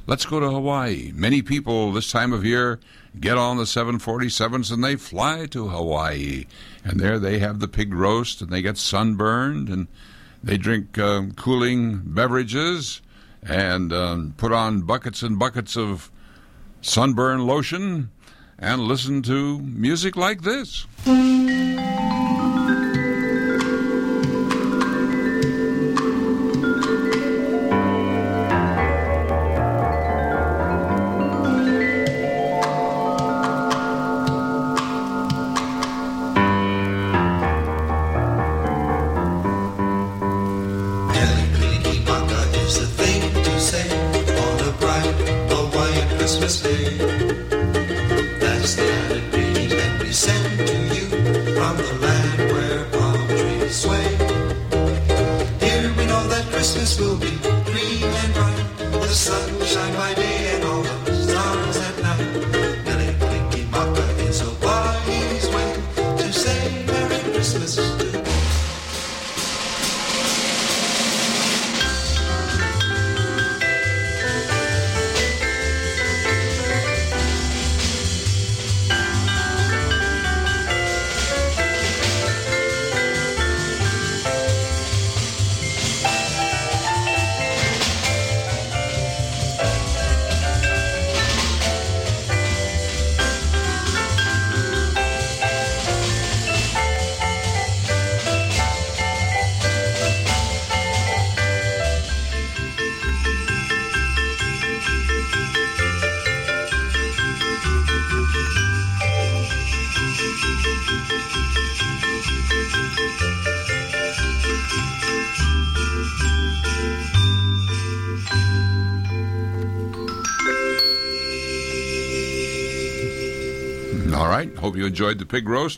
let's go to Hawaii. Many people this time of year get on the 747s and they fly to Hawaii. And there they have the pig roast and they get sunburned and they drink cooling beverages and put on buckets and buckets of sunburn lotion and listen to music like this. Christmas Day. That's the added greeting that we send to you from the land where palm trees sway. Here we know that Christmas will be green and bright, with the sun will shine by day and all the stars at night. Mele Kalikimaka is a wise way to say Merry Christmas to you. All right. Hope you enjoyed the pig roast.